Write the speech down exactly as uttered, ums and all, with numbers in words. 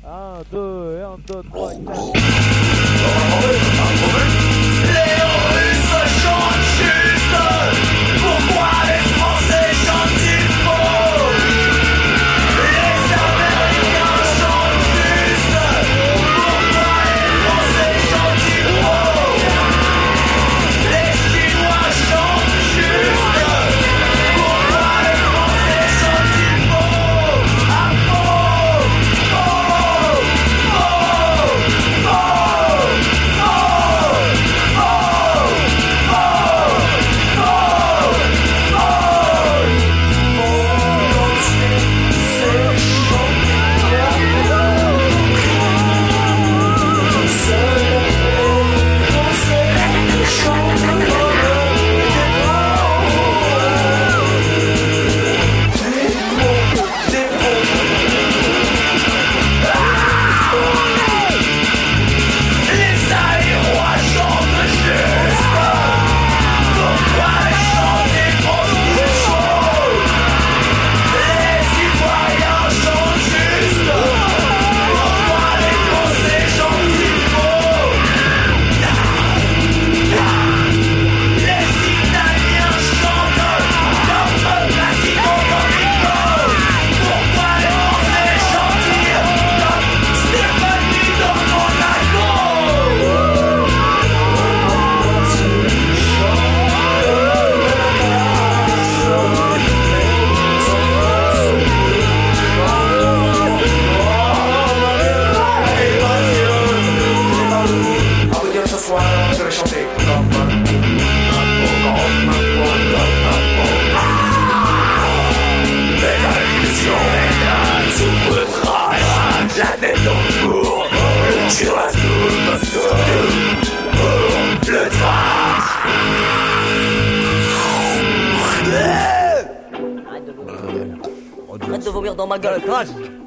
un, deux, et un, deux, trois, quatre. Les Russes chantent juste. Pourquoi les Français chantent-ils faux? Les Américains chantent juste. Pourquoi les Français chantent-ils faux? Les Chinois chantent juste. Pourquoi les Français chantent-ils faux? À faux, faux, faux, faux, je vais chanter comme un métal-fusion, métal sous le trash, la tête dans le four, le cul dans la soupe, surtout pour le trash. Arrête de vomir dans ma gueule, crache.